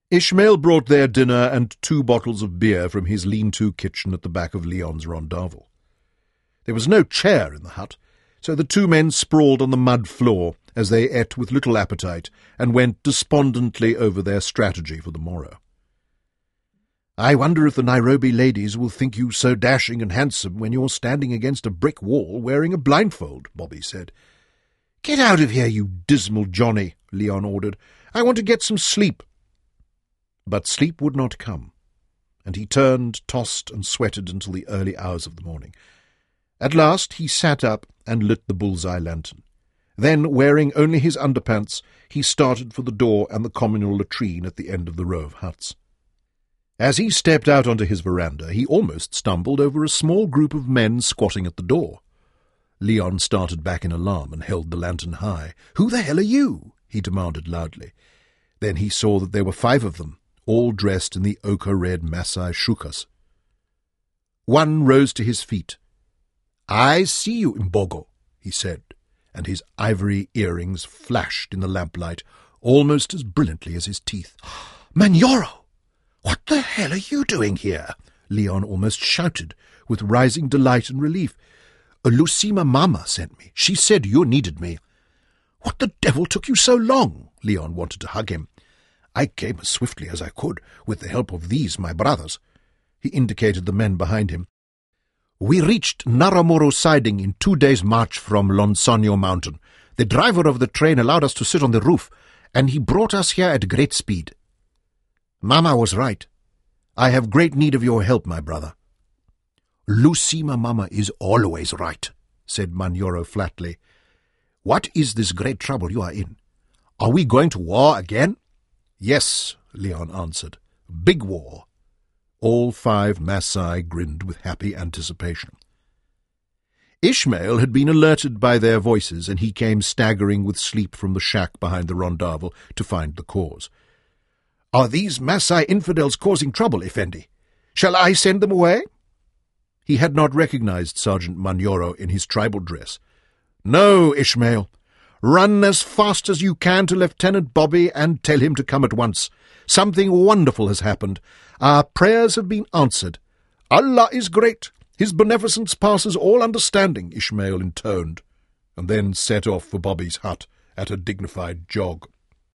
Ishmael brought their dinner and 2 bottles of beer from his lean-to kitchen at the back of Leon's rondavel. There was no chair in the hut, so the 2 men sprawled on the mud floor as they ate with little appetite and went despondently over their strategy for the morrow. "I wonder if the Nairobi ladies will think you so dashing and handsome when you're standing against a brick wall wearing a blindfold," Bobby said. "Get out of here, you dismal Johnny," Leon ordered. "I want to get some sleep." But sleep would not come, and he turned, tossed, and sweated until the early hours of the morning. At last he sat up and lit the bullseye lantern. Then, wearing only his underpants, he started for the door and the communal latrine at the end of the row of huts. As he stepped out onto his veranda, he almost stumbled over a small group of men squatting at the door. Leon started back in alarm and held the lantern high. "Who the hell are you?" he demanded loudly. Then he saw that there were 5 of them, all dressed in the ochre-red Maasai shukas. One rose to his feet. "I see you, Mbogo," he said, and his ivory earrings flashed in the lamplight almost as brilliantly as his teeth. "Manyoro! What the hell are you doing here?" Leon almost shouted, with rising delight and relief. "Lusima Mama sent me. She said you needed me." "What the devil took you so long?" Leon wanted to hug him. "I came as swiftly as I could, with the help of these, my brothers." He indicated the men behind him. "We reached Naramoro siding in 2 days' march from Lonsonio Mountain. The driver of the train allowed us to sit on the roof, and he brought us here at great speed. Mama was right. I have great need of your help, my brother." "Lusima Mama is always right," said Manyoro flatly. "What is this great trouble you are in? Are we going to war again?" "Yes," Leon answered. "Big war." All 5 Maasai grinned with happy anticipation. Ishmael had been alerted by their voices, and he came staggering with sleep from the shack behind the rondavel to find the cause. "Are these Maasai infidels causing trouble, Effendi? Shall I send them away?" He had not recognized Sergeant Manyoro in his tribal dress. "No, Ishmael. Run as fast as you can to Lieutenant Bobby and tell him to come at once. Something wonderful has happened. Our prayers have been answered. Allah is great. His beneficence passes all understanding," Ishmael intoned, and then set off for Bobby's hut at a dignified jog.